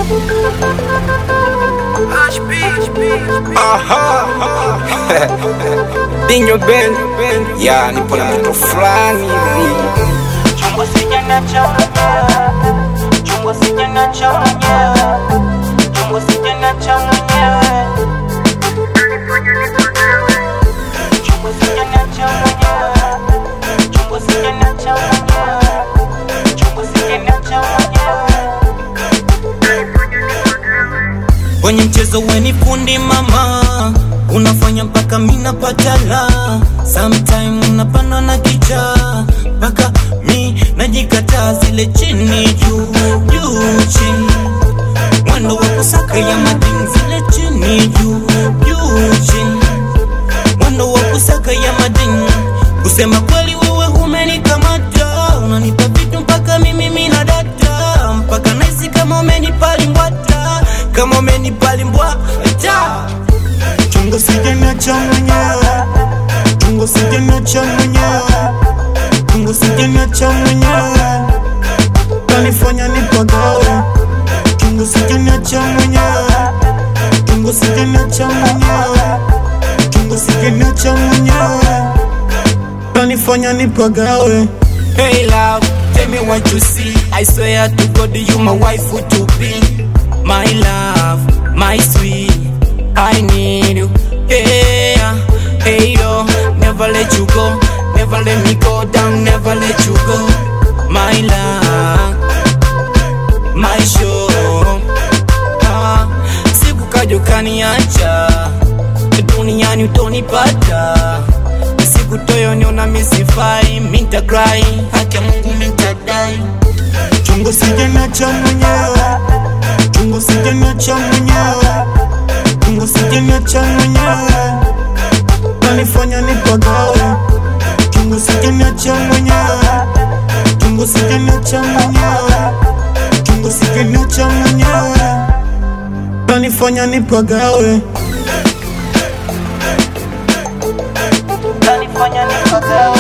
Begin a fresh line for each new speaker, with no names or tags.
Dinho Ben, ya nipo na mtoto fulani hivi.
Chungu sije na chanya, chungu sije na chanya, chungu sije na chanya, chungu sije na chanya, chungu sije na chanya, chungu sije na chanya. Kwenye mchezo weni fundi mama, unafanya mpaka mina patala. Sometime unapanda na kicha, mpaka mi najikata zile chini juu juu chini. Mwendo wa kusaka ya mading zile chini juu juu chini. Mwendo wa kusaka ya mading. Kusema kweli wewe umenikamata, unanipa vitu mpaka mimi mina data, mpaka naisi kama umenipalimbwata, kama umenipalimbwata. Chungu sije na chanya, chungu sije na chanya, chungu sije na chanya, kanifanya nipagawe. Chungu sije na chanya, chungu sije na chanya, chungu sije na chanya, kanifanya nipagawe. Hey love, tell me what you see. I swear to God you my wife to be. My love, my sweet, I need you, yeah, hey yo. Never let you go, never let me go down, never let you go. My love, my show, siku kajo kaniacha, duniani utonipata. Siku toyo niona misifai, minta cry, haki ya Mungu minta die. Chungu sije na chanya, chungu sije na chanya, chungu sije na chanya, kanifanya nipagawe. Chungu sije na chanya, chungu sije na chanya, chungu sije na chanya, kanifanya nipagawe. Kanifanya nipagawe.